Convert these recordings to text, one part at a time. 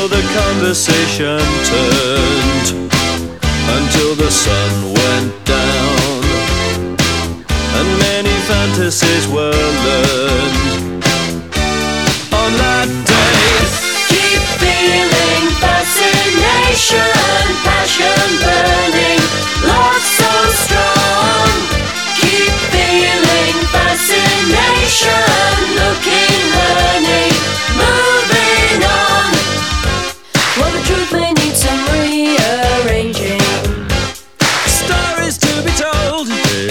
the conversation turned until the sun went down, and many fantasies were learned on that day. Keep feeling fascination, passion burning, love so strong. Keep feeling fascination, looking, learning, moving on. Well, the truth may need some rearranging, Stories to be told,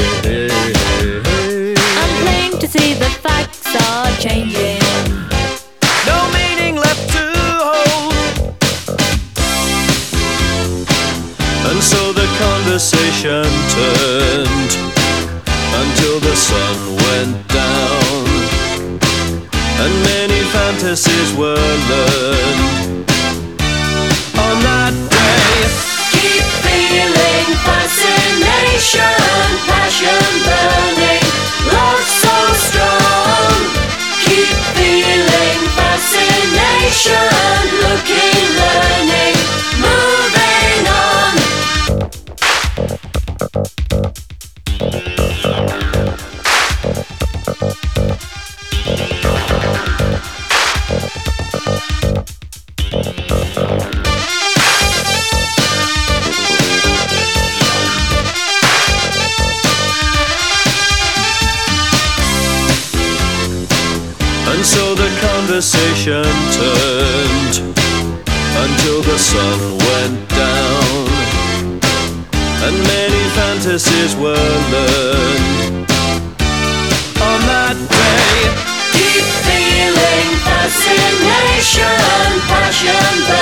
I'm plain to see the facts are changing. no meaning left to hold. And so the conversation turned until the sun went down, and many fantasies were learned on that day. Keep feeling fascination, passion burning, love so strong. Keep feeling fascination, looking, learning, moving on. And so the conversation turned until the sun went down, and many fantasies were learned on that day. Keep feeling fascination, passion burning.